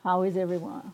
How is everyone?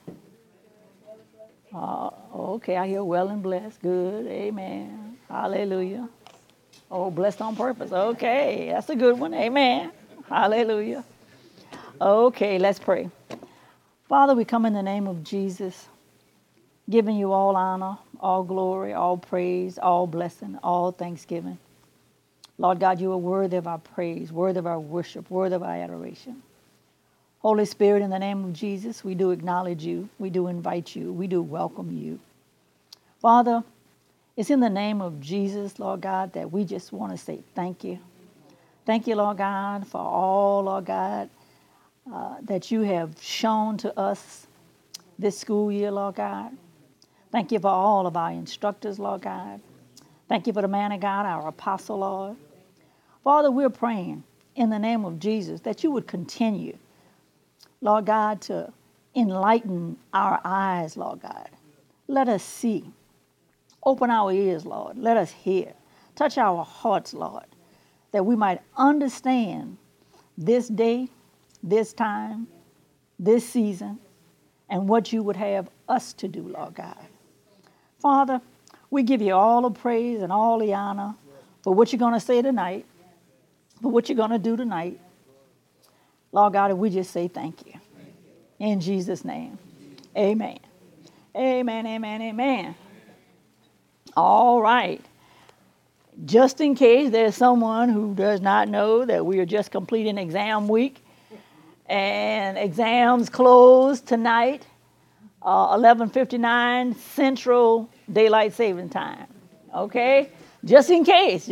Okay, I hear well and blessed. Good. Amen. Hallelujah. Oh, blessed on purpose. Okay, that's a good one. Amen. Hallelujah. Okay, let's pray. Father, we come in the name of Jesus, giving you all honor, all glory, all praise, all blessing, all thanksgiving. Lord God, you are worthy of our praise, worthy of our worship, worthy of our adoration. Holy Spirit, in the name of Jesus, we do acknowledge you. We do invite you. We do welcome you. Father, it's in the name of Jesus, Lord God, that we just want to say thank you. Thank you, Lord God, for all, Lord God, that you have shown to us this school year, Lord God. Thank you for all of our instructors, Lord God. Thank you for the man of God, our apostle, Lord. Father, we're praying in the name of Jesus that you would continue, Lord God, to enlighten our eyes, Lord God. Let us see. Open our ears, Lord. Let us hear. Touch our hearts, Lord, that we might understand this day, this time, this season, and what you would have us to do, Lord God. Father, we give you all the praise and all the honor for what you're going to say tonight, for what you're going to do tonight. Lord God, and we just say thank you. In Jesus' name, amen. Amen, amen, amen. All right. Just in case there's someone who does not know that we are just completing exam week, and exams close tonight, 11:59 Central Daylight Saving Time. Okay? Just in case,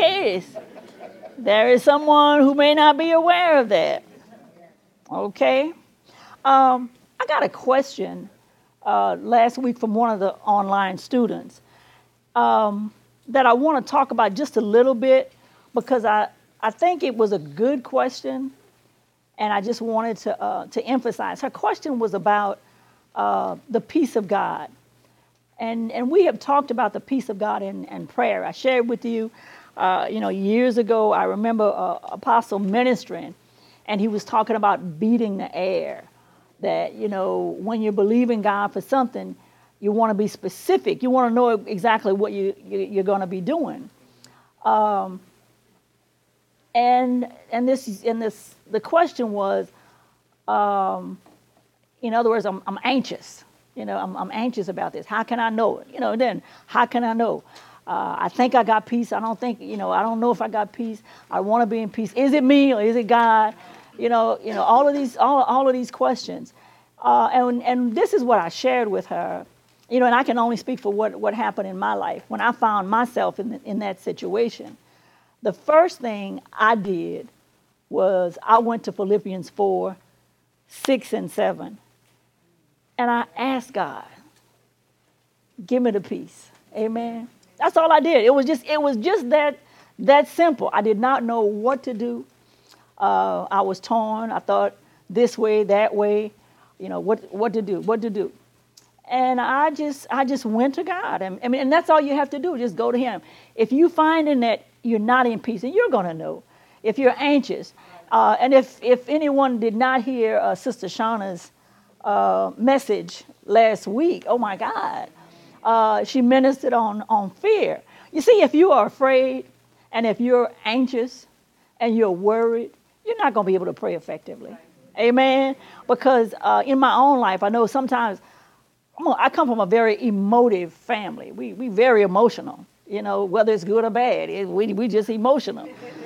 there is someone who may not be aware of that. Okay? I got a question last week from one of the online students that I want to talk about just a little bit because I think it was a good question, and I just wanted to emphasize. Her question was about the peace of God. And we have talked about the peace of God in prayer. I shared with you, years ago, I remember Apostle ministering, and he was talking about beating the air. That, when you believe in God for something, you want to be specific. You want to know exactly what you're going to be doing. And the question was, in other words, I'm anxious. I'm anxious about this. How can I know it? Then how can I know? I think I got peace. I don't think, I don't know if I got peace. I want to be in peace. Is it me or is it God? All of these questions. And this is what I shared with her. And I can only speak for what happened in my life when I found myself in that situation. The first thing I did was I went to Philippians 4, 6 and 7. And I asked God, give me the peace. Amen. That's all I did. It was just that simple. I did not know what to do. I was torn. I thought this way, that way, what to do. And I just went to God. And that's all you have to do, just go to him. If you find in that you're not in peace, and you're going to know if you're anxious. And if anyone did not hear Sister Shauna's message last week, oh my God, she ministered on fear. You see, if you are afraid and if you're anxious and you're worried, you're not going to be able to pray effectively. Amen. Because in my own life, I know sometimes I come from a very emotive family. We very emotional, whether it's good or bad. We just emotional.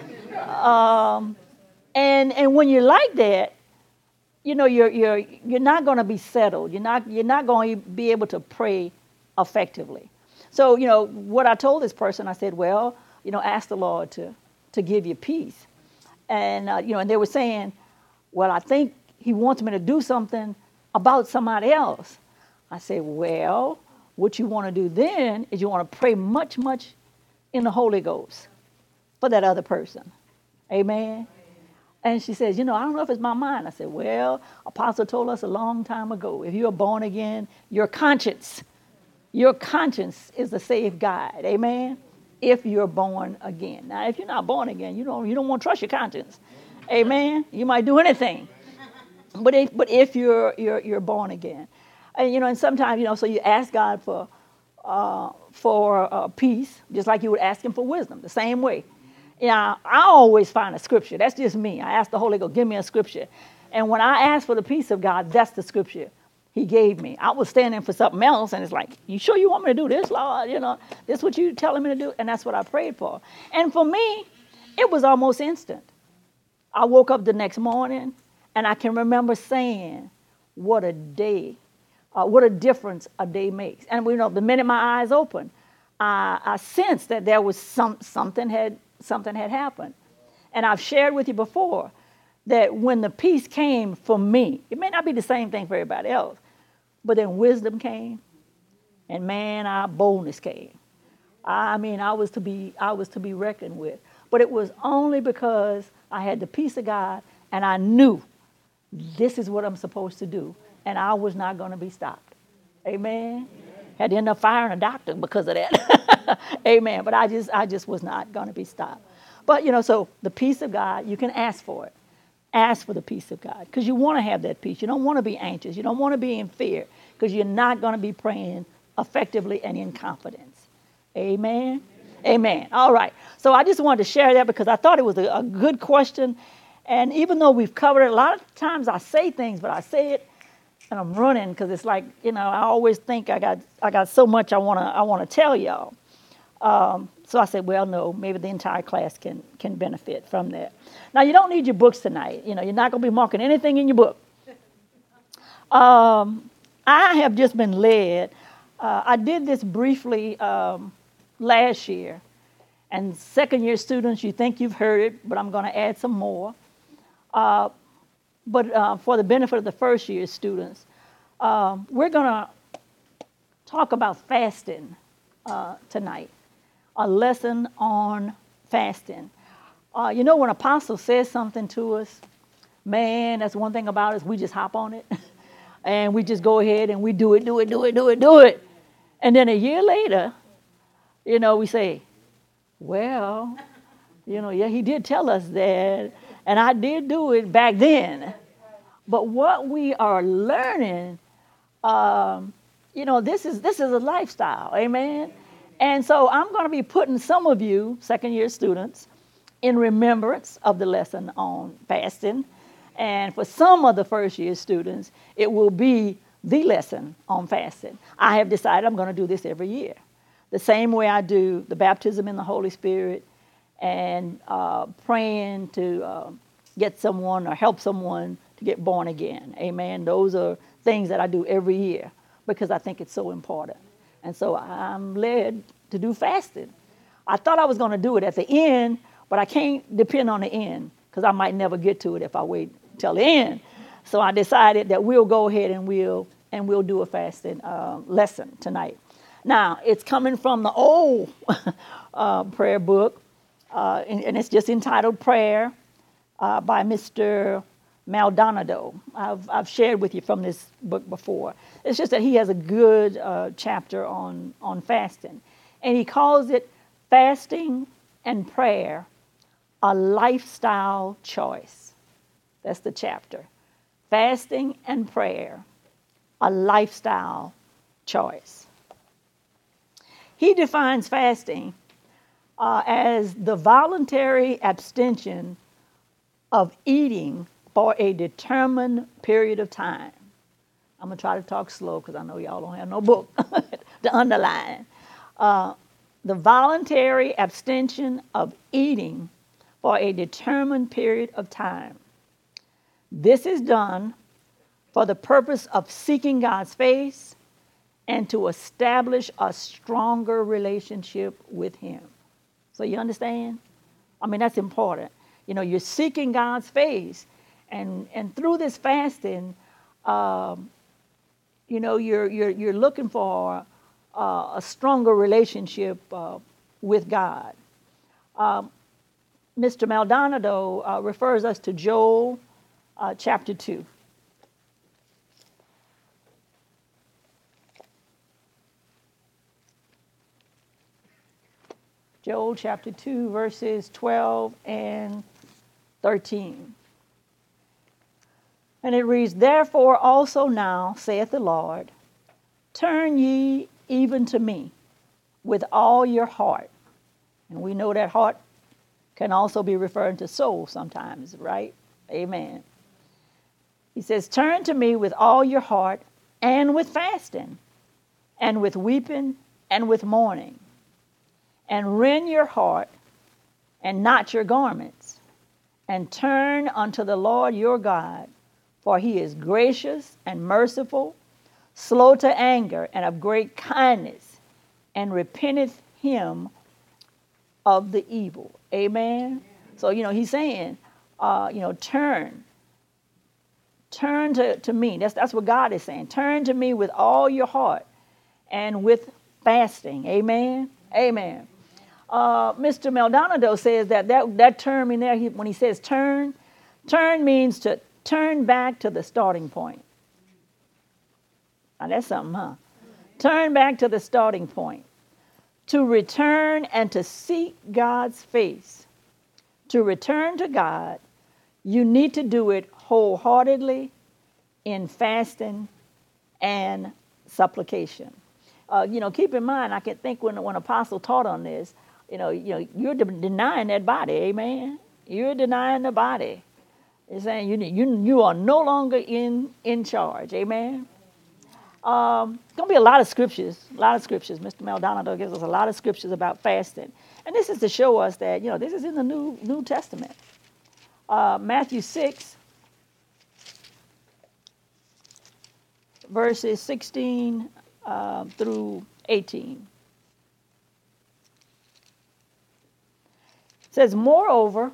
And when you're like that, you're not going to be settled. You're not going to be able to pray effectively. So, what I told this person, I said, well, ask the Lord to give you peace. And, and they were saying, well, I think he wants me to do something about somebody else. I said, well, what you want to do then is you want to pray much, much in the Holy Ghost for that other person. Amen. And she says, I don't know if it's my mind. I said, well, Apostle told us a long time ago, if you're born again, your conscience is a safe guide. Amen. If you're born again. Now, if you're not born again, you don't want to trust your conscience. Amen. You might do anything. But if you're born again, and and sometimes so you ask God for peace, just like you would ask Him for wisdom, the same way. Yeah, I always find a scripture. That's just me. I ask the Holy Ghost, give me a scripture, and when I ask for the peace of God, that's the scripture He gave me. I was standing for something else, and it's like, you sure you want me to do this, Lord? This is what you telling me to do, and that's what I prayed for. And for me, it was almost instant. I woke up the next morning, and I can remember saying, what a day, what a difference a day makes. And the minute my eyes opened, I sensed that there was something had happened. And I've shared with you before that when the peace came for me, it may not be the same thing for everybody else, but then wisdom came, and man, our boldness came. I mean, I was to be reckoned with. But it was only because I had the peace of God, and I knew this is what I'm supposed to do, and I was not going to be stopped. Amen. Had to end up firing a doctor because of that. Amen. But I just was not going to be stopped. But so the peace of God, you can ask for it. Ask for the peace of God, because you want to have that peace. You don't want to be anxious. You don't want to be in fear, because you're not going to be praying effectively and in confidence. Amen. Amen. All right. So I just wanted to share that because I thought it was a good question. And even though we've covered it, a lot of times I say things, but I say it and I'm running because it's like, I always think I got so much I want to tell y'all. So I said, well, no, maybe the entire class can benefit from that. Now, you don't need your books tonight. You're not going to be marking anything in your book. I have just been led. I did this briefly last year. And second-year students, you think you've heard it, but I'm going to add some more. But for the benefit of the first-year students, we're going to talk about fasting tonight, a lesson on fasting. When Apostle says something to us, man, that's one thing about us, we just hop on it. And we just go ahead and we do it. And then a year later, we say, well, yeah, he did tell us that, and I did do it back then. But what we are learning, this is a lifestyle, amen? And so I'm going to be putting some of you, second-year students, in remembrance of the lesson on fasting. And for some of the first-year students, it will be the lesson on fasting. I have decided I'm going to do this every year, the same way I do the baptism in the Holy Spirit and praying to get someone or help someone to get born again. Amen. Those are things that I do every year because I think it's so important. And so I'm led to do fasting. I thought I was going to do it at the end, but I can't depend on the end because I might never get to it if I wait till the end. So I decided that we'll go ahead and we'll do a fasting lesson tonight. Now, it's coming from the old prayer book, and it's just entitled Prayer by Mr. Maldonado. I've shared with you from this book before. It's just that he has a good chapter on fasting. And he calls it Fasting and Prayer, a Lifestyle Choice. That's the chapter. Fasting and Prayer, a Lifestyle Choice. He defines fasting as the voluntary abstention of eating for a determined period of time. I'm going to try to talk slow because I know y'all don't have no book to underline. The voluntary abstention of eating for a determined period of time. This is done for the purpose of seeking God's face and to establish a stronger relationship with Him. So you understand? I mean, that's important. You're seeking God's face, and through this fasting, you're looking for a stronger relationship with God. Mr. Maldonado refers us to Joel chapter 2. Joel chapter 2, verses 12 and 13. And it reads, therefore also now, saith the Lord, turn ye even to me with all your heart. And we know that heart can also be referring to soul sometimes, right? Amen. He says, turn to me with all your heart and with fasting and with weeping and with mourning. And rend your heart and not your garments. And turn unto the Lord your God, for he is gracious and merciful, slow to anger, and of great kindness, and repenteth him of the evil. Amen. So, he's saying, turn to me. That's what God is saying. Turn to me with all your heart and with fasting. Amen. Amen. Mr. Maldonado says that term in there, when he says turn means to turn back to the starting point. Now that's something, huh? Turn back to the starting point. To return and to seek God's face. To return to God, you need to do it wholeheartedly in fasting and supplication. Keep in mind, I can think when Apostle taught on this, you're denying that body, amen? You're denying the body. It's saying you are no longer in charge, amen? Going to be a lot of scriptures. Mr. Maldonado gives us a lot of scriptures about fasting. And this is to show us that, this is in the New Testament. Matthew 6, verses 16 through 18. It says, moreover,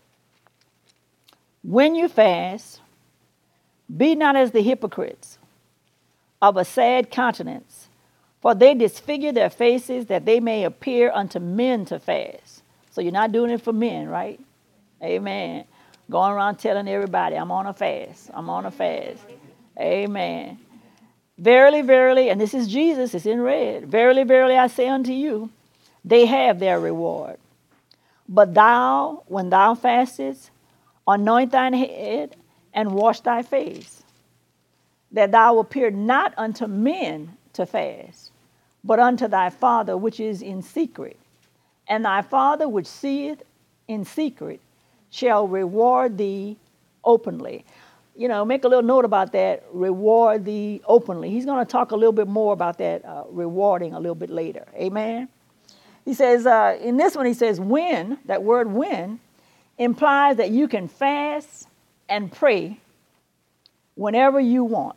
when you fast, be not as the hypocrites, of a sad countenance, for they disfigure their faces, that they may appear unto men to fast. So you're not doing it for men, right? Amen. Going around telling everybody, I'm on a fast. I'm on a fast. Amen. Verily, verily, and this is Jesus, it's in red. Verily, verily, I say unto you, they have their reward. But thou, when thou fastest, anoint thine head and wash thy face, that thou appear not unto men to fast, but unto thy Father which is in secret. And thy Father which seeth in secret shall reward thee openly. Make a little note about that, reward thee openly. He's going to talk a little bit more about that rewarding a little bit later. Amen. He says, in this one, he says, when, that word when, implies that you can fast and pray whenever you want,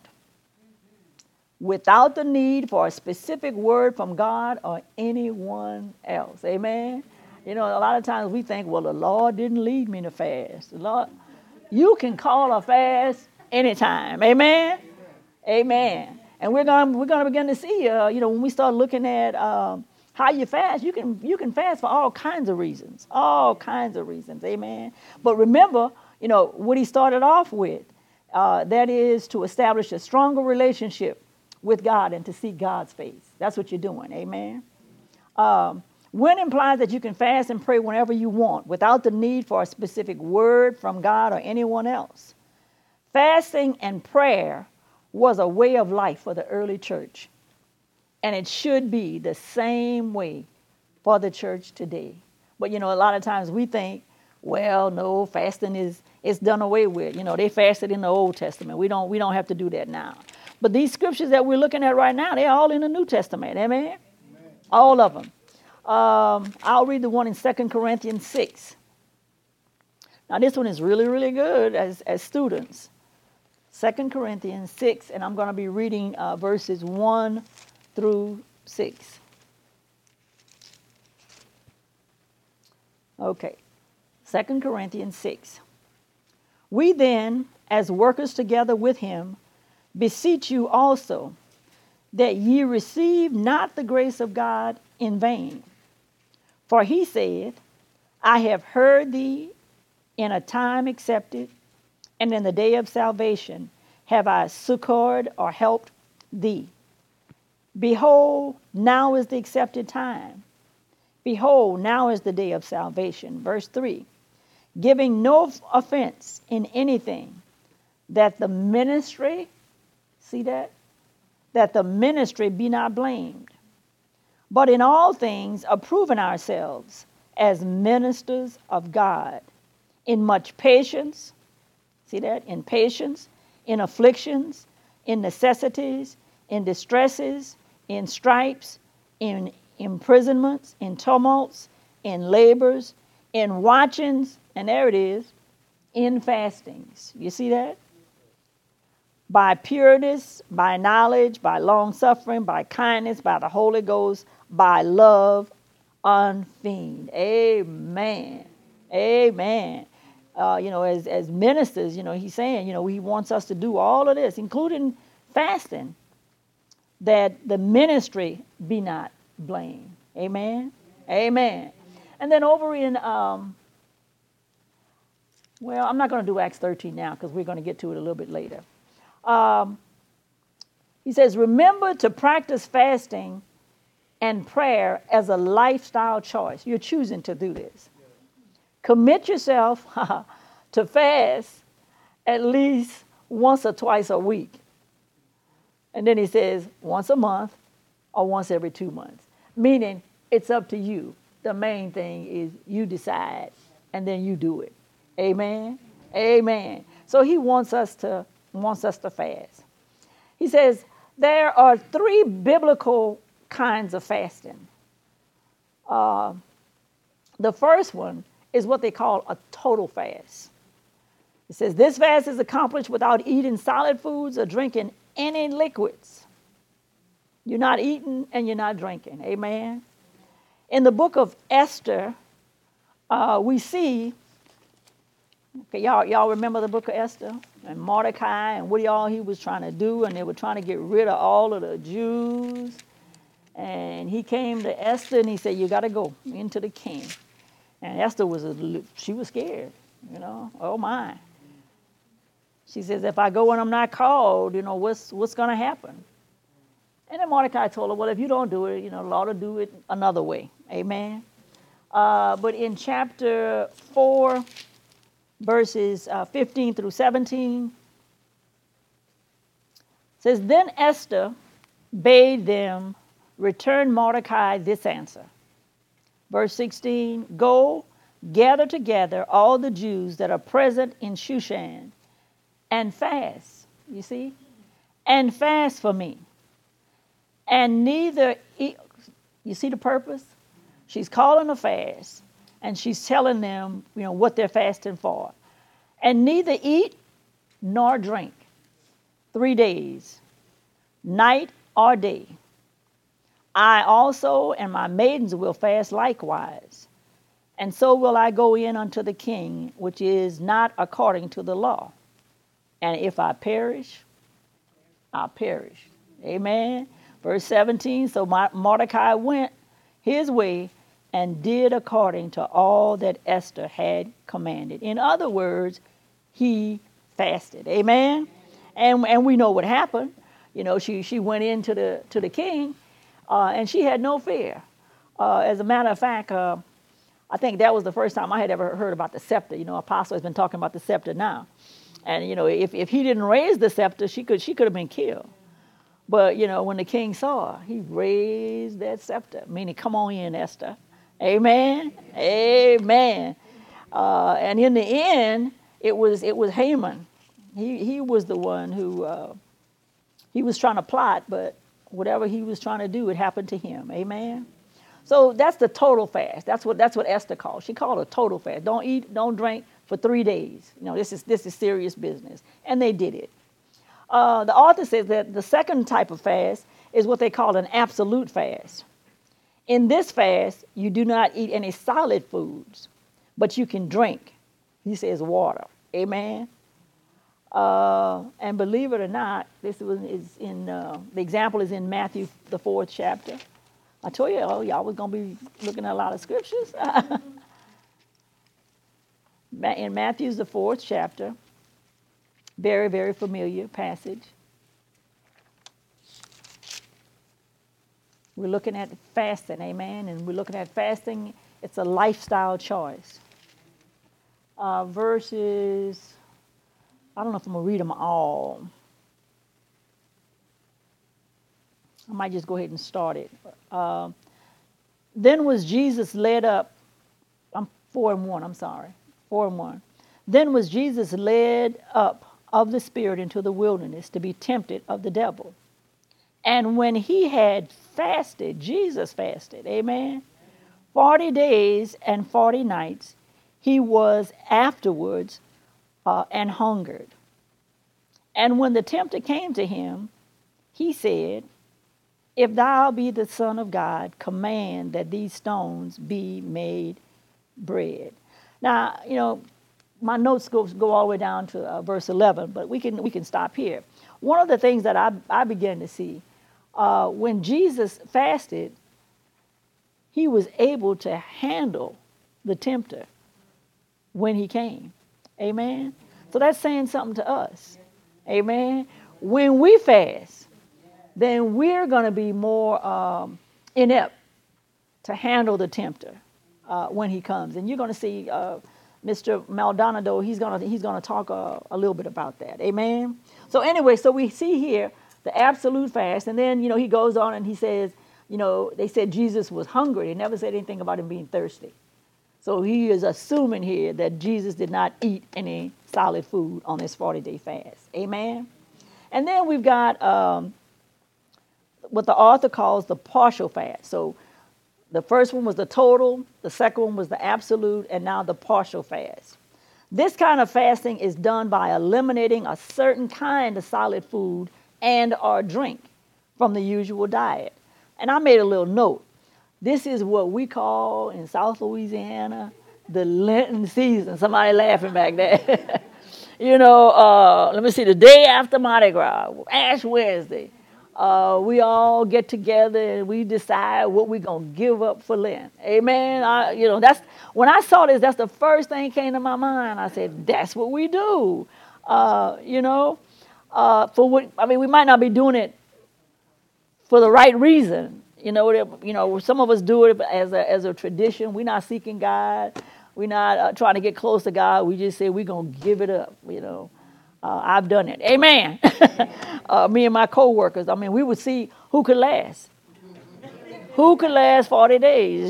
without the need for a specific word from God or anyone else. Amen. A lot of times we think, well, the Lord didn't lead me to fast. The Lord, you can call a fast anytime. Amen. Amen. And we're gonna begin to see, when we start looking at how you fast, you can fast for all kinds of reasons. All kinds of reasons. Amen. But remember, what he started off with, that is to establish a stronger relationship with God and to see God's face. That's what you're doing. Amen. When implies that you can fast and pray whenever you want without the need for a specific word from God or anyone else. Fasting and prayer was a way of life for the early church. And it should be the same way for the church today. But, a lot of times we think, well, no, fasting is done away with. They fasted in the Old Testament. We don't have to do that now. But these scriptures that we're looking at right now, they're all in the New Testament. Amen? Amen. All of them. I'll read the one in 2 Corinthians 6. Now, this one is really, really good as students. 2 Corinthians 6, and I'm going to be reading verses 1 through 6. Okay. 2 Corinthians 6. We then, as workers together with him, beseech you also, that ye receive not the grace of God in vain. For he saith, I have heard thee in a time accepted, and in the day of salvation have I succored or helped thee. Behold, now is the accepted time. Behold, now is the day of salvation. Verse 3, giving no offense in anything, that the ministry, see that? That the ministry be not blamed, but in all things approving ourselves as ministers of God, in much patience, see that? In patience, in afflictions, in necessities, in distresses, in stripes, in imprisonments, in tumults, in labors, in watchings, and there it is, in fastings. You see that? By pureness, by knowledge, by long suffering, by kindness, by the Holy Ghost, by love unfeigned. Amen. Amen. As ministers, he's saying, he wants us to do all of this, including fasting, that the ministry be not blamed. Amen. Amen. And then over in, I'm not going to do Acts 13 now because we're going to get to it a little bit later. He says, remember to practice fasting and prayer as a lifestyle choice. You're choosing to do this. Commit yourself to fast at least once or twice a week. And then he says once a month or once every 2 months, meaning it's up to you. The main thing is you decide and then you do it. Amen. Amen. So he wants us to fast. He says there are 3 biblical kinds of fasting. The first one is what they call a total fast. It says this fast is accomplished without eating solid foods or drinking any liquids. You're not eating and you're not drinking. Amen. In the book of Esther, we see, okay, y'all remember the book of Esther? And Mordecai and what he was trying to do, and they were trying to get rid of all of the Jews. And he came to Esther and he said, you got to go into the king. And Esther she was scared, oh my. She says, if I go and I'm not called, what's going to happen? And then Mordecai told her, well, if you don't do it, the Lord will do it another way. Amen. But in chapter 4, verses 15 through 17, says, then Esther bade them return Mordecai this answer. Verse 16, go gather together all the Jews that are present in Shushan and fast, you see, and fast for me. And neither eat, you see the purpose? She's calling a fast and she's telling them, what they're fasting for. And neither eat nor drink 3 days, night or day. I also and my maidens will fast likewise. And so will I go in unto the king, which is not according to the law. And if I perish, I'll perish. Amen. Verse 17, so Mordecai went his way and did according to all that Esther had commanded. In other words, he fasted. Amen. And we know what happened. She went into the king, and she had no fear. As a matter of fact, I think that was the first time I had ever heard about the scepter. Apostle has been talking about the scepter now. And, if he didn't raise the scepter, she could have been killed. But, when the king saw her, he raised that scepter, meaning, come on in, Esther. Amen. Amen. And in the end, it was Haman. He was the one who he was trying to plot, but whatever he was trying to do, it happened to him. Amen. So that's the total fast. That's what Esther called. She called it a total fast. Don't eat, don't drink for 3 days. This is serious business. And they did it. The author says that the second type of fast is what they call an absolute fast. In this fast, you do not eat any solid foods, but you can drink. He says water. Amen. And believe it or not, this is in the example is in Matthew the 4th chapter. I told you, y'all was gonna be looking at a lot of scriptures. In Matthew's the 4th chapter, very, very familiar passage. We're looking at fasting, amen, and we're looking at fasting. It's a lifestyle choice. Verses I don't know if I'm going to read them all. I might just go ahead and start it. Then was Jesus led up. I'm 4:1. I'm sorry. 4:1. Then was Jesus led up of the Spirit into the wilderness to be tempted of the devil. And when he had fasted, Jesus fasted, amen, 40 days and 40 nights, he was afterwards and hungered. And when the tempter came to him, he said, if thou be the Son of God, command that these stones be made bread. Now, my notes go all the way down to verse 11, but we can stop here. One of the things that I began to see, when Jesus fasted, he was able to handle the tempter when he came. Amen? So that's saying something to us. Amen? When we fast, then we're going to be more inept to handle the tempter when he comes. And you're going to see Mr. Maldonado, he's going to talk a little bit about that. Amen? So anyway, so we see here the absolute fast. And then, he goes on and he says, they said Jesus was hungry. They never said anything about him being thirsty. So he is assuming here that Jesus did not eat any solid food on this 40-day fast. Amen? And then we've got what the author calls the partial fast. So the first one was the total, the second one was the absolute, and now the partial fast. This kind of fasting is done by eliminating a certain kind of solid food and or drink from the usual diet. And I made a little note. This is what we call in South Louisiana the Lenten season. Somebody laughing back there. Let me see, the day after Mardi Gras, Ash Wednesday, we all get together and we decide what we're going to give up for Lent. Amen. That's when I saw this, that's the first thing came to my mind. I said, that's what we do. For what, we might not be doing it for the right reason. Some of us do it as a tradition. We're not seeking God. We're not trying to get close to God. We just say we're going to give it up, I've done it. Amen. Me and my co-workers, we would see who could last. Who could last 40 days,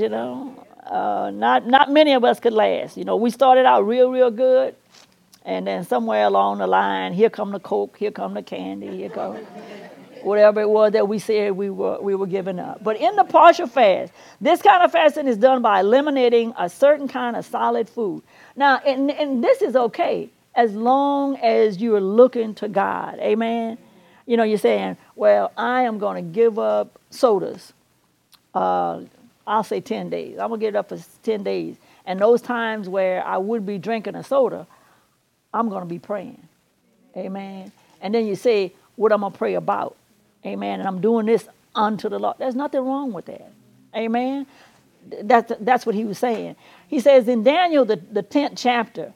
Not many of us could last. We started out real good. And then somewhere along the line, here come the Coke, here come the candy, here come whatever it was that we said we were giving up. But in the partial fast, this kind of fasting is done by eliminating a certain kind of solid food. Now, and this is okay as long as you are looking to God. Amen. You're saying, well, I am going to give up sodas. I'll say 10 days. I'm going to give it up for 10 days. And those times where I would be drinking a soda, I'm going to be praying. Amen. And then you say, what I'm going to pray about. Amen. And I'm doing this unto the Lord. There's nothing wrong with that. Amen. That's what he was saying. He says in Daniel, the 10th chapter,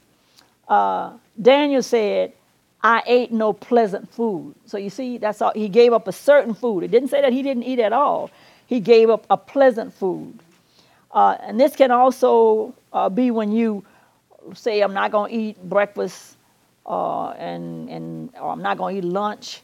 Daniel said, I ate no pleasant food. So you see, that's all. He gave up a certain food. It didn't say that he didn't eat at all. He gave up a pleasant food. And this can also be when you say, I'm not going to eat breakfast or I'm not going to eat lunch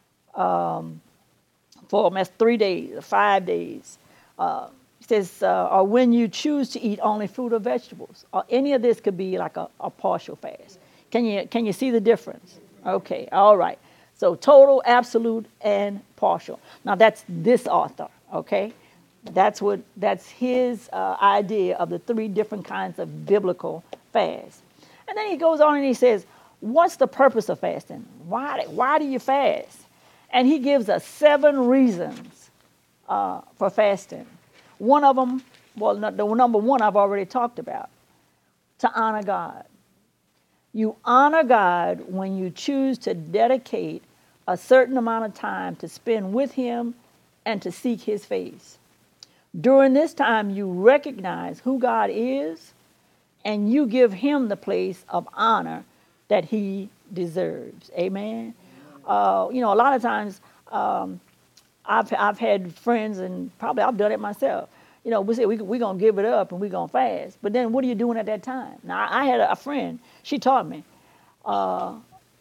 for almost 3 days or 5 days. It says, or when you choose to eat only fruit or vegetables. Or any of this could be like a partial fast. Can you see the difference? Okay, all right. So total, absolute, and partial. Now that's this author, okay? That's his idea of the 3 different kinds of biblical fast. And then he goes on and he says, what's the purpose of fasting? Why do you fast? And he gives us 7 reasons for fasting. One of them, the number one I've already talked about, to honor God. You honor God when you choose to dedicate a certain amount of time to spend with him and to seek his face. During this time, you recognize who God is and you give him the place of honor that he deserves. Amen. A lot of times I've had friends, and probably I've done it myself. We say we're going to give it up and we're going to fast. But then what are you doing at that time? Now, I had a friend. She taught me.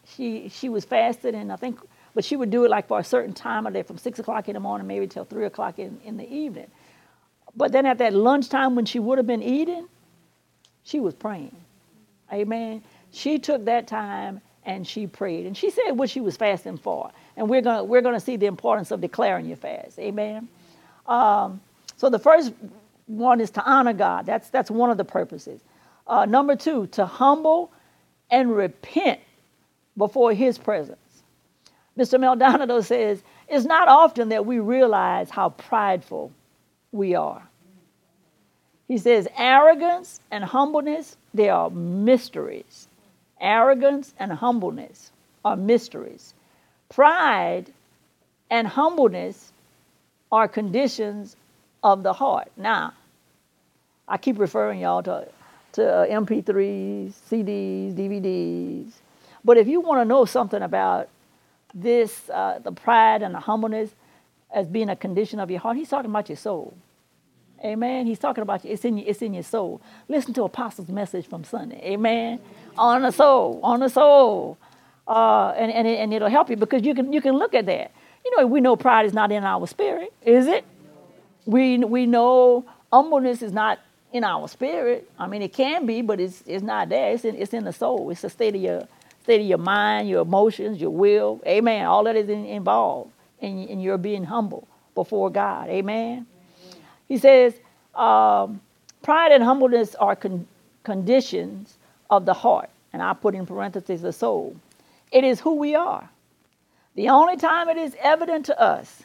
she was fasted, and I think, but she would do it like for a certain time of day, from 6 o'clock in the morning, maybe till 3 o'clock in the evening. But then at that lunchtime when she would have been eating, she was praying. Amen. She took that time and she prayed, and she said what she was fasting for. And we're gonna see the importance of declaring your fast. Amen. So the first one is to honor God. That's one of the purposes. Number two, to humble and repent before His presence. Mr. Maldonado says, it's not often that we realize how prideful we are. He says, arrogance and humbleness, they are mysteries. Arrogance and humbleness are mysteries. Pride and humbleness are conditions of the heart. Now, I keep referring y'all to MP3s, CDs, DVDs. But if you want to know something about this, the pride and the humbleness as being a condition of your heart, he's talking about your soul. Amen. He's talking about you. It's in your soul. Listen to Apostle's message from Sunday. Amen. On the soul, on the soul, and it'll help you, because you can look at that. You know, we know pride is not in our spirit, is it? We know humbleness is not in our spirit. I mean, it can be, but it's not there. It's in the soul. It's a state of your mind, your emotions, your will. Amen. All that is involved in your being humble before God. Amen. He says, pride and humbleness are conditions of the heart. And I put in parentheses the soul. It is who we are. The only time it is evident to us,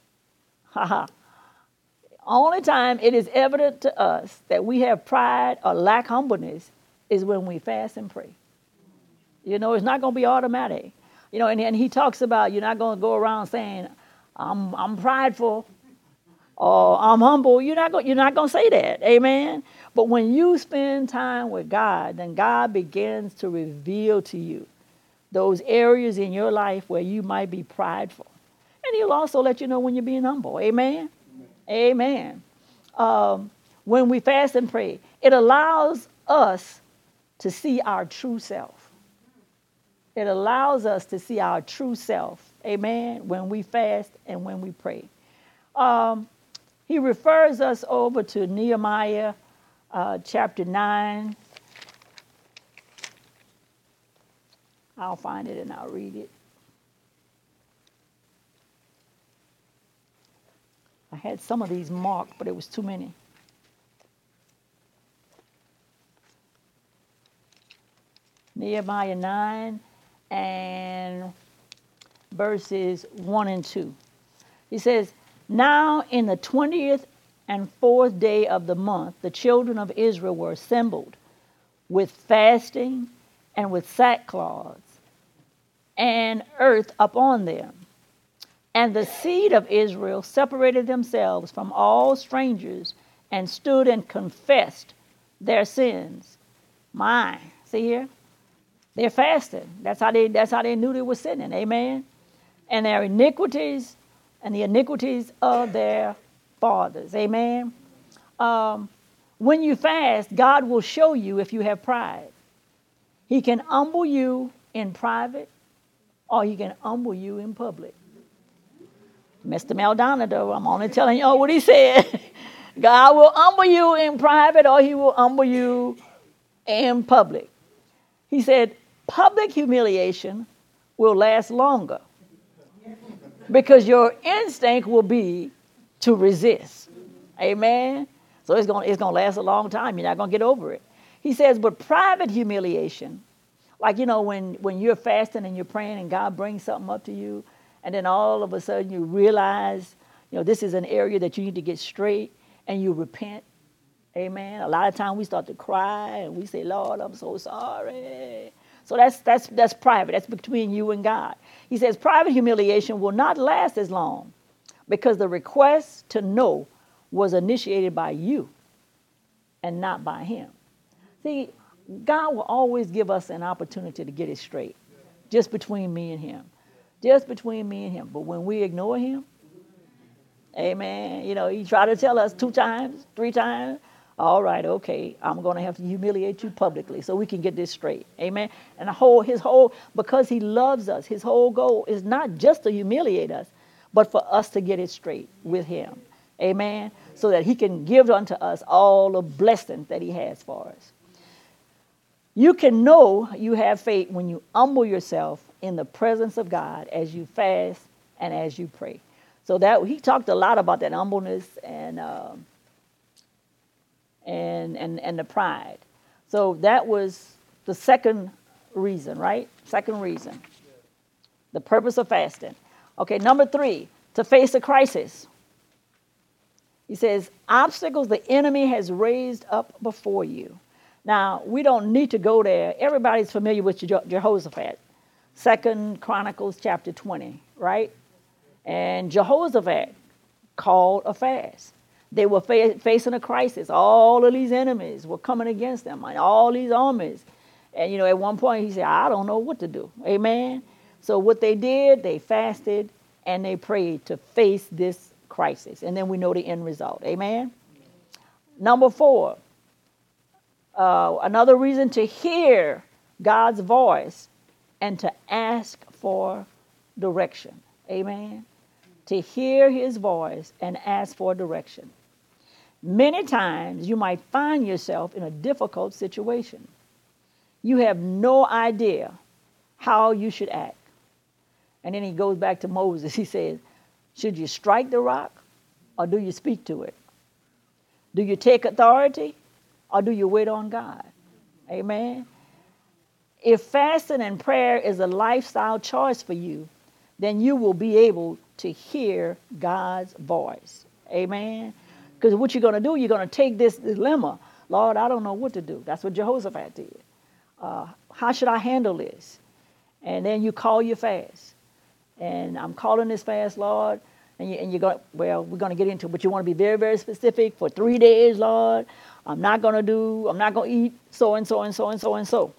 only time it is evident to us that we have pride or lack humbleness is when we fast and pray. You know, it's not going to be automatic. You know, and he talks about you're not going to go around saying, I'm prideful or I'm humble. You're not going to say that. Amen. But when you spend time with God, then God begins to reveal to you those areas in your life where you might be prideful. And He'll also let you know when you're being humble. Amen. Amen. When we fast and pray, it allows us to see our true self. It allows us to see our true self. Amen. When we fast and when we pray. He refers us over to Nehemiah chapter 9. I'll find it and I'll read it. I had some of these marked, but it was too many. Nehemiah 9 and verses 1 and 2. He says, now in the 20th and 4th day of the month, the children of Israel were assembled with fasting and with sackcloth and earth upon them. And the seed of Israel separated themselves from all strangers and stood and confessed their sins. See here? They're fasting. That's how they knew they were sinning. Amen. And their iniquities and the iniquities of their fathers. Amen. When you fast, God will show you if you have pride. He can humble you in private, or He can humble you in public. Mr. Maldonado, I'm only telling you what he said. God will humble you in private, or He will humble you in public. He said, public humiliation will last longer because your instinct will be to resist. Amen. So it's going to last a long time. You're not going to get over it. He says, but private humiliation, like, you know, when you're fasting and you're praying and God brings something up to you, and then all of a sudden you realize, you know, this is an area that you need to get straight, and you repent. Amen. A lot of times we start to cry and we say, Lord, I'm so sorry. So that's private. That's between you and God. He says private humiliation will not last as long because the request to know was initiated by you and not by Him. See, God will always give us an opportunity to get it straight, just between me and Him. Just between me and Him. But when we ignore Him, amen, you know, He tried to tell us 2 times, 3 times, All right, okay, I'm going to have to humiliate you publicly so we can get this straight. Amen. And because he loves us, his whole goal is not just to humiliate us, but for us to get it straight with him. Amen. So that he can give unto us all the blessings that he has for us. You can know you have faith when you humble yourself in the presence of God as you fast and as you pray. So that he talked a lot about that humbleness and the pride. So that was the second reason, right? Second reason. The purpose of fasting. Okay, number 3, to face a crisis. He says, obstacles the enemy has raised up before you. Now, we don't need to go there. Everybody's familiar with Jehoshaphat. 2 Chronicles chapter 20, right? And Jehoshaphat called a fast. They were facing a crisis. All of these enemies were coming against them, and all these armies. And, at one point he said, I don't know what to do. Amen. So what they did, they fasted and they prayed to face this crisis. And then we know the end result. Amen. Number 4, another reason to hear God's voice and to ask for direction. Amen. To hear his voice and ask for direction. Many times you might find yourself in a difficult situation. You have no idea how you should act. And then he goes back to Moses. He says, should you strike the rock or do you speak to it? Do you take authority or do you wait on God? Amen. If fasting and prayer is a lifestyle choice for you, then you will be able to hear God's voice. Amen. Because what you're going to do, you're going to take this dilemma. Lord, I don't know what to do. That's what Jehoshaphat did. How should I handle this? And then you call your fast. And I'm calling this fast, Lord. And you're going, we're going to get into it, but you want to be very, very specific. For 3 days, Lord, I'm not going to eat so and so and so and so and so.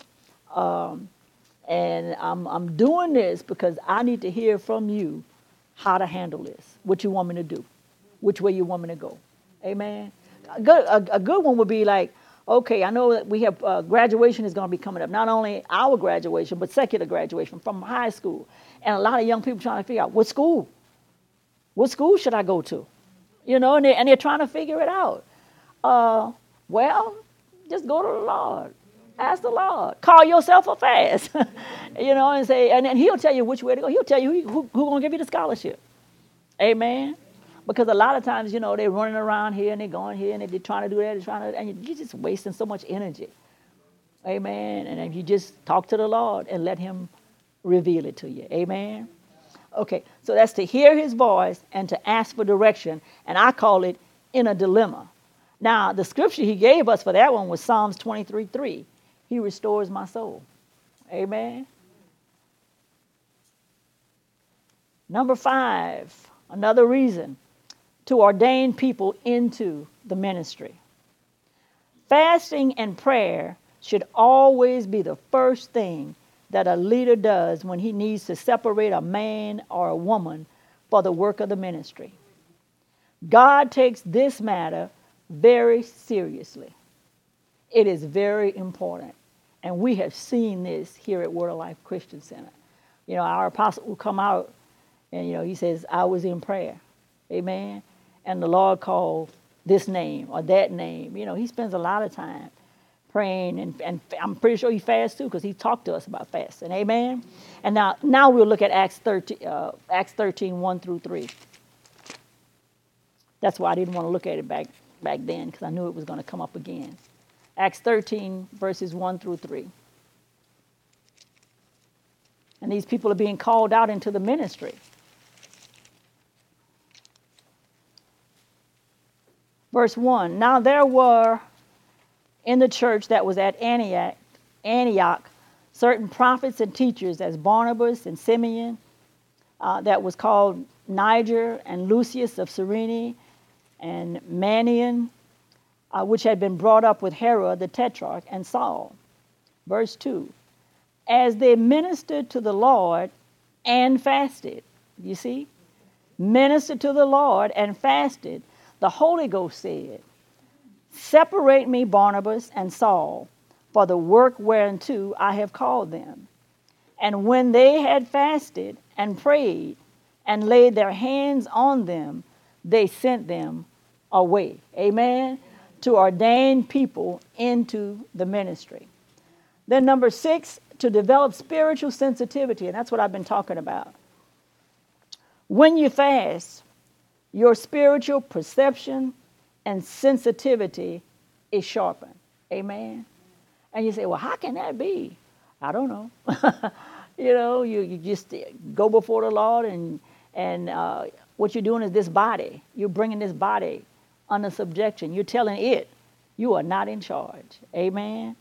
And I'm doing this because I need to hear from you how to handle this, what you want me to do, which way you want me to go. Amen. A good one would be like, okay, I know that we have graduation is going to be coming up. Not only our graduation, but secular graduation from high school. And a lot of young people trying to figure out what school should I go to? And they're trying to figure it out. Well, just go to the Lord. Ask the Lord. Call yourself a fast. And say, and then he'll tell you which way to go. He'll tell you who's going to give you the scholarship. Amen. Because a lot of times, they're running around here and they're going here and they're trying to do that, and you're just wasting so much energy. Amen. And if you just talk to the Lord and let him reveal it to you. Amen. Okay, so that's to hear his voice and to ask for direction. And I call it in a dilemma. Now, the scripture he gave us for that one was Psalms 23:3. He restores my soul. Amen. Number 5, another reason to ordain people into the ministry. Fasting and prayer should always be the first thing that a leader does when he needs to separate a man or a woman for the work of the ministry. God takes this matter very seriously. It is very important. And we have seen this here at Word of Life Christian Center. Our apostle will come out and, he says, I was in prayer. Amen. And the Lord called this name or that name. He spends a lot of time praying, and I'm pretty sure he fasts too, because he talked to us about fasting. Amen. And now we'll look at Acts 13, 1 through 3. That's why I didn't want to look at it back then, because I knew it was going to come up again. Acts 13, verses 1 through 3. And these people are being called out into the ministry. Verse 1, now there were in the church that was at Antioch certain prophets and teachers, as Barnabas and Simeon, that was called Niger, and Lucius of Cyrene, and Manaen, which had been brought up with Herod the Tetrarch, and Saul. Verse 2, as they ministered to the Lord and fasted. You see? Ministered to the Lord and fasted. The Holy Ghost said, Separate me, Barnabas and Saul, for the work whereunto I have called them. And when they had fasted and prayed and laid their hands on them, they sent them away. Amen. To ordain people into the ministry. Then number 6, to develop spiritual sensitivity. And that's what I've been talking about. When you fast, your spiritual perception and sensitivity is sharpened. Amen. And you say, well, how can that be? I don't know. You just go before the Lord, and what you're doing is this body. You're bringing this body under subjection. You're telling it you are not in charge. Amen.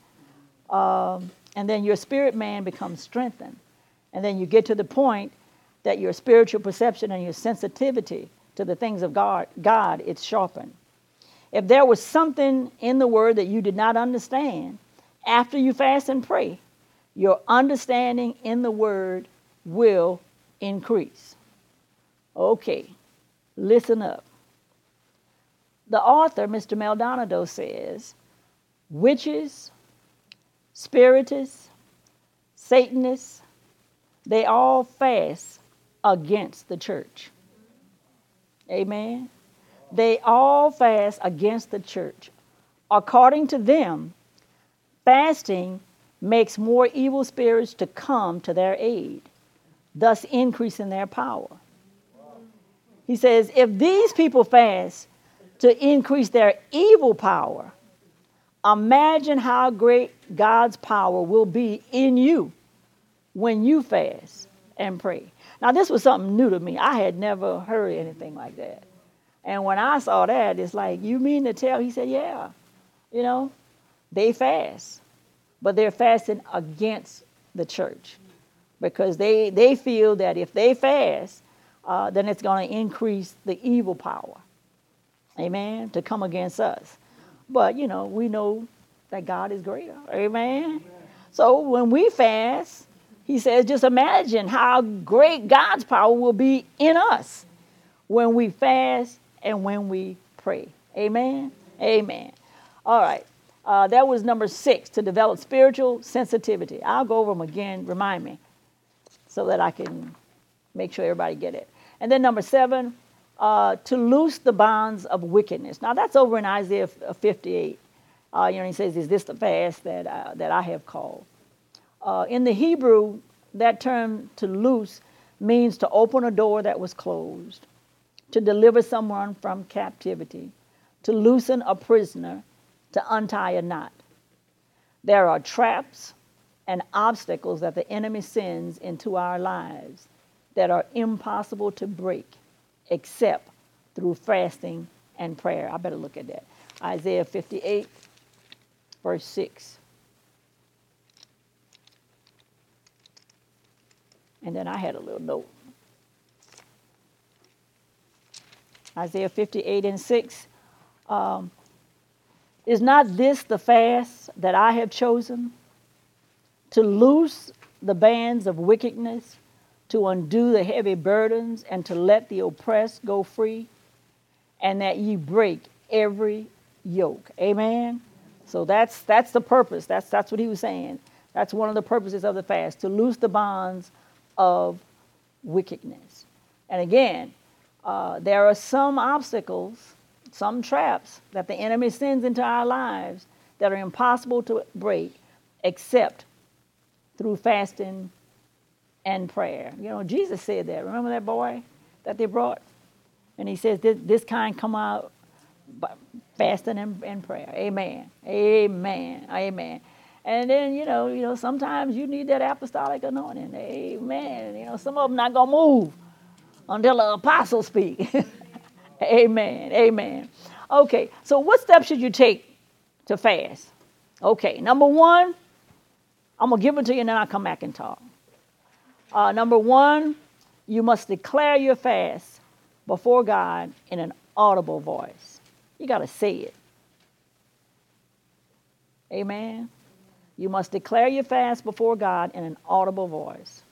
And then your spirit man becomes strengthened. And then you get to the point that your spiritual perception and your sensitivity to the things of God, it's sharpened. If there was something in the word that you did not understand, after you fast and pray, your understanding in the word will increase. Okay, listen up. The author, Mr. Maldonado, says, witches, spiritists, Satanists, they all fast against the church. Amen. They all fast against the church. According to them, fasting makes more evil spirits to come to their aid, thus increasing their power. He says, if these people fast to increase their evil power, imagine how great God's power will be in you when you fast and pray. Now, this was something new to me. I had never heard anything like that. And when I saw that, it's like, you mean to tell? He said, yeah, they fast, but they're fasting against the church because they feel that if they fast, then it's going to increase the evil power, amen, to come against us. But, we know that God is greater, amen. So when we fast, he says, just imagine how great God's power will be in us when we fast and when we pray. Amen? Amen. All right. That was number 6, to develop spiritual sensitivity. I'll go over them again. Remind me so that I can make sure everybody get it. And then number 7, to loose the bonds of wickedness. Now, that's over in Isaiah 58. He says, is this the fast that I have called? In the Hebrew, that term to loose means to open a door that was closed, to deliver someone from captivity, to loosen a prisoner, to untie a knot. There are traps and obstacles that the enemy sends into our lives that are impossible to break except through fasting and prayer. I better look at that. Isaiah 58, verse 6. And then I had a little note. Isaiah 58 and 6. Is not this the fast that I have chosen? To loose the bands of wickedness, to undo the heavy burdens, and to let the oppressed go free, and that ye break every yoke. Amen? So that's the purpose. That's what he was saying. That's one of the purposes of the fast, to loose the bonds of wickedness. And again, there are some obstacles, some traps that the enemy sends into our lives that are impossible to break except through fasting and prayer. Jesus said that. Remember that boy that they brought? And he says, this kind come out by fasting and prayer. Amen. Amen. Amen. And then, sometimes you need that apostolic anointing. Amen. Some of them not going to move until the apostles speak. Amen. Amen. Okay, so what steps should you take to fast? Okay, number 1, I'm going to give it to you and then I'll come back and talk. Number 1, you must declare your fast before God in an audible voice. You got to say it. Amen. You must declare your fast before God in an audible voice.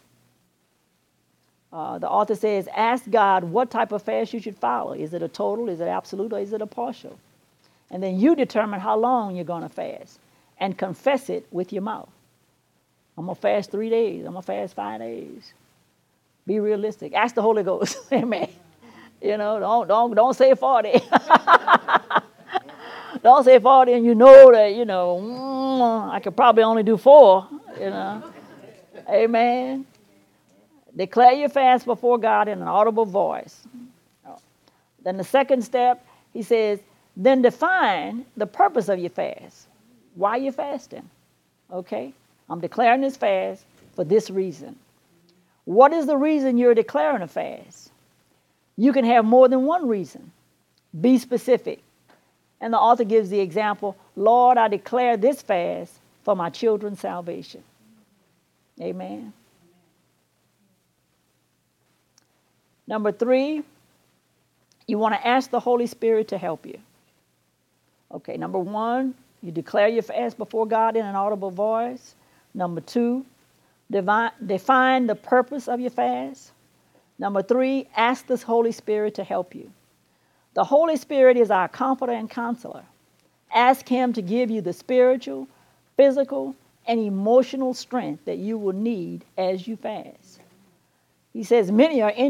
The author says, ask God what type of fast you should follow. Is it a total, is it absolute, or is it a partial? And then you determine how long you're going to fast and confess it with your mouth. I'm going to fast 3 days. I'm going to fast 5 days. Be realistic. Ask the Holy Ghost. Amen. You know, don't say 40. Don't say 40 and you know that, I could probably only do 4, Amen. Declare your fast before God in an audible voice. Then the second step, he says, then define the purpose of your fast. Why are you fasting? Okay, I'm declaring this fast for this reason. What is the reason you're declaring a fast? You can have more than one reason. Be specific. And the author gives the example, Lord, I declare this fast for my children's salvation. Amen. Number 3, you want to ask the Holy Spirit to help you. Okay, number 1, you declare your fast before God in an audible voice. Number 2, define the purpose of your fast. Number 3, ask the Holy Spirit to help you. The Holy Spirit is our comforter and counselor. Ask him to give you the spiritual, physical, and emotional strength that you will need as you fast. He says many are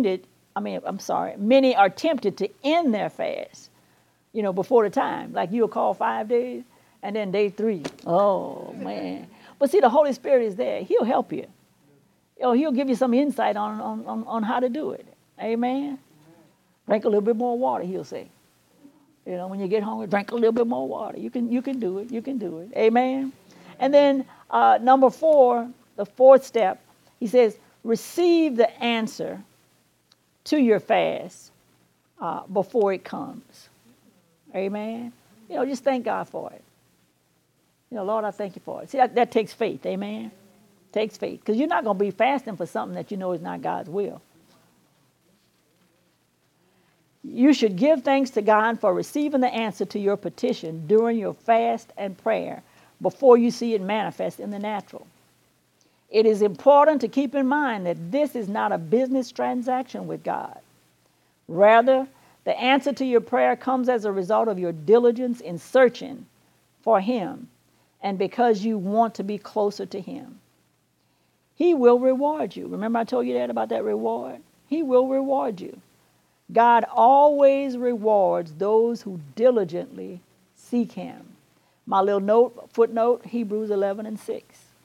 tempted to end their fast, before the time. Like you'll call 5 days and then day 3. Oh, man. But see, the Holy Spirit is there. He'll help you. He'll give you some insight on how to do it. Amen. Drink a little bit more water, he'll say. When you get hungry, drink a little bit more water. You can do it. You can do it. Amen. And then number 4, the 4th step, he says, receive the answer to your fast before it comes. Amen. Just thank God for it. Lord, I thank you for it. See, that takes faith. Amen. Takes faith. Because you're not going to be fasting for something that you know is not God's will. You should give thanks to God for receiving the answer to your petition during your fast and prayer before you see it manifest in the natural. It is important to keep in mind that this is not a business transaction with God. Rather, the answer to your prayer comes as a result of your diligence in searching for him and because you want to be closer to him. He will reward you. Remember I told you that about that reward? He will reward you. God always rewards those who diligently seek him. My little footnote, Hebrews 11:6.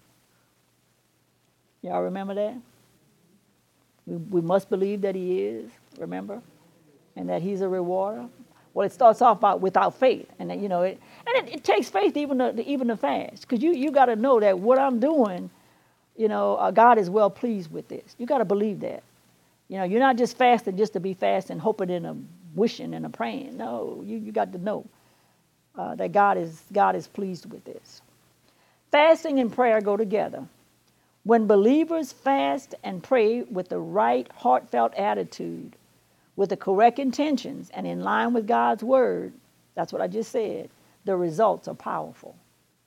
Y'all remember that? We must believe that he is, remember? And that he's a rewarder. Well, it starts off without faith. And then, it takes faith even to fast. Because you got to know that what I'm doing, God is well pleased with this. You got to believe that. You're not just fasting just to be fasting, hoping and a wishing and a praying. No, you got to know that God is pleased with this. Fasting and prayer go together. When believers fast and pray with the right heartfelt attitude, with the correct intentions and in line with God's word, that's what I just said, the results are powerful.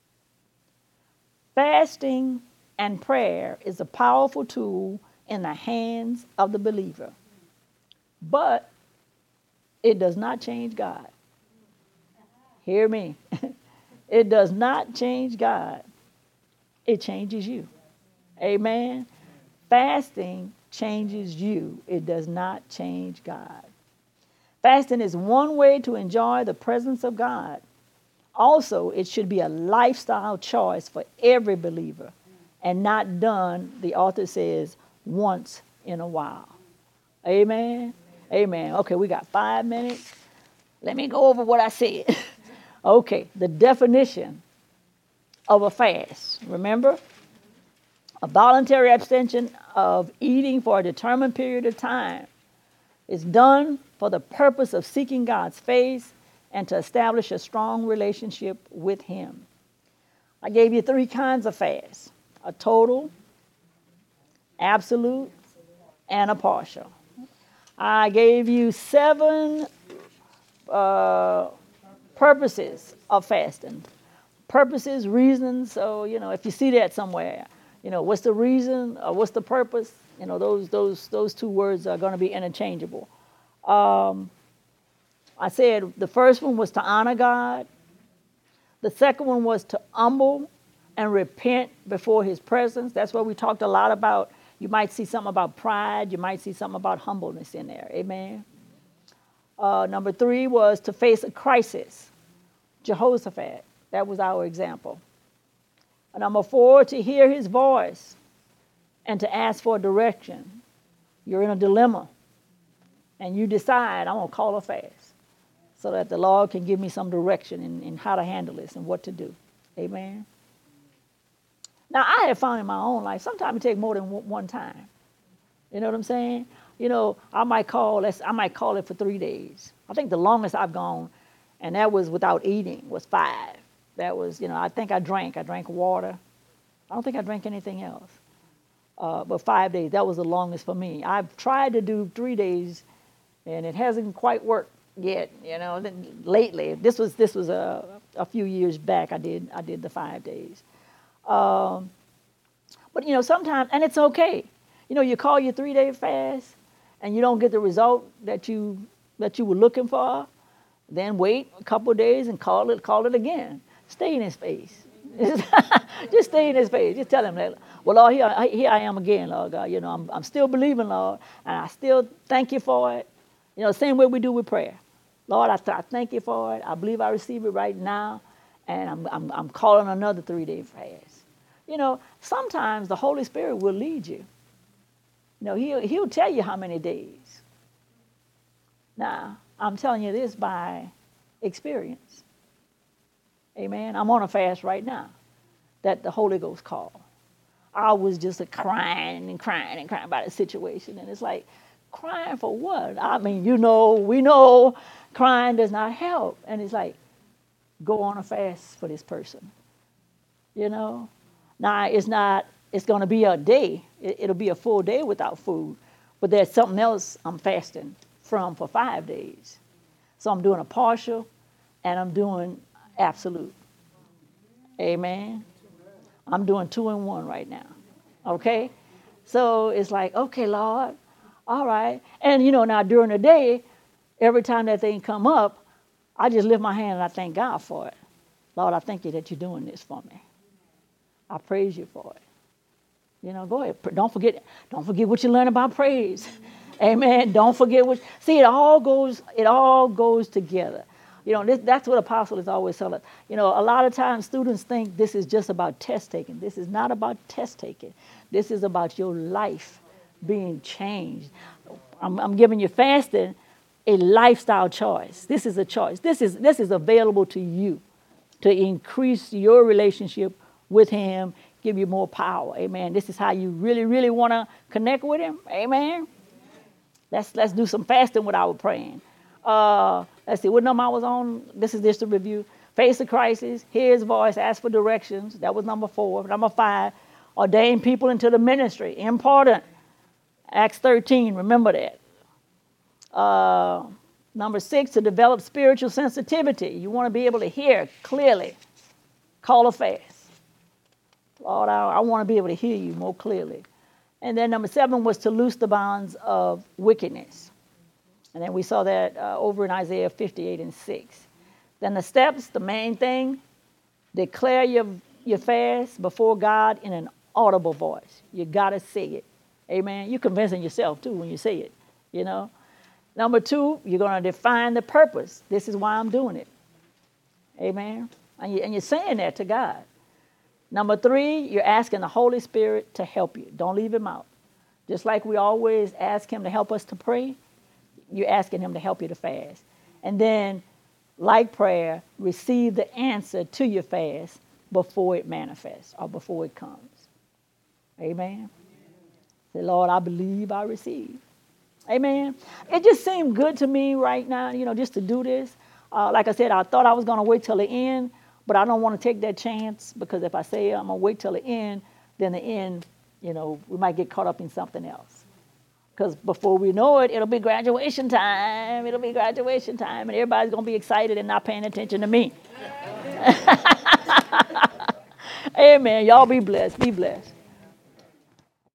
Fasting and prayer is a powerful tool in the hands of the believer. But it does not change God. Hear me. It does not change God. It changes you. Amen. Fasting changes you. It does not change God. Fasting is one way to enjoy the presence of God. Also, it should be a lifestyle choice for every believer and not done, the author says, once in a while. Amen. Amen. Okay, we got 5 minutes. Let me go over what I said. Okay, the definition of a fast. Remember? A voluntary abstention of eating for a determined period of time is done for the purpose of seeking God's face and to establish a strong relationship with him. I gave you 3 kinds of fasts: a total, absolute, and a partial. I gave you 7 purposes of fasting. Purposes, reasons. So, if you see that somewhere, what's the reason or what's the purpose? Those 2 words are going to be interchangeable. I said the first one was to honor God. The second one was to humble and repent before his presence. That's what we talked a lot about. You might see something about pride. You might see something about humbleness in there. Amen. Number 3 was to face a crisis. Jehoshaphat, that was our example. Number 4, to hear his voice and to ask for direction. You're in a dilemma and you decide, I'm going to call a fast so that the Lord can give me some direction in how to handle this and what to do. Amen. Now, I have found in my own life, sometimes it takes more than one time. You know what I'm saying? You know, I might call it for 3 days. I think the longest I've gone, and that was without eating, was 5. That was, I think I drank water. I don't think I drank anything else. But 5 days, that was the longest for me. I've tried to do 3 days, and it hasn't quite worked yet. Lately, this was a few years back. I did the 5 days. But sometimes, and it's okay. You call your 3-day fast, and you don't get the result that you were looking for. Then wait a couple of days and call it again. Stay in his face. Just stay in his face. Just tell him that, well, Lord, here I am again, Lord God. I'm still believing, Lord, and I still thank you for it. Same way we do with prayer. Lord, I thank you for it. I believe I receive it right now, and I'm calling another 3-day fast. Sometimes the Holy Spirit will lead you. He'll tell you how many days. Now, I'm telling you this by experience. Amen. I'm on a fast right now that the Holy Ghost called. I was just crying about the situation. And it's like, crying for what? I mean, we know crying does not help. And it's like, go on a fast for this person. Now, it's going to be a day. It'll be a full day without food. But there's something else I'm fasting from for 5 days. So I'm doing a partial and I'm doing absolute. Amen. I'm doing 2 in 1 right now. Okay? So it's like, okay, Lord, all right. And now during the day, every time that thing come up, I just lift my hand and I thank God for it. Lord, I thank you that you're doing this for me. I praise you for it. Go ahead. Don't forget what you learn about praise. Amen. Don't forget see, it all goes together. That's what Apostle is always telling us. A lot of times students think this is just about test taking. This is not about test taking. This is about your life being changed. I'm giving you fasting a lifestyle choice. This is a choice. This is available to you to increase your relationship with him, give you more power. Amen. This is how you really, really want to connect with him. Amen. Let's do some fasting without praying. Let's see, what number I was on? This is just a review. Face the crisis, hear his voice, ask for directions. That was number 4. Number 5, ordain people into the ministry. Important. Acts 13, remember that. Number 6, to develop spiritual sensitivity. You want to be able to hear clearly. Call a fast. Lord, I want to be able to hear you more clearly. And then number 7 was to loose the bonds of wickedness. And then we saw that over in Isaiah 58 and 6. Then the steps, the main thing, declare your fast before God in an audible voice. You got to say it. Amen. You're convincing yourself, too, when you say it, Number 2, you're going to define the purpose. This is why I'm doing it. Amen. And you're saying that to God. Number 3, you're asking the Holy Spirit to help you. Don't leave him out. Just like we always ask him to help us to pray, you're asking him to help you to fast. And then, like prayer, receive the answer to your fast before it manifests or before it comes. Amen. Say, Lord, I believe I receive. Amen. It just seemed good to me right now, just to do this. Like I said, I thought I was going to wait till the end, but I don't want to take that chance because if I say I'm going to wait till the end, then the end, we might get caught up in something else. Because before we know it, it'll be graduation time. And everybody's going to be excited and not paying attention to me. Amen. Y'all be blessed. Be blessed.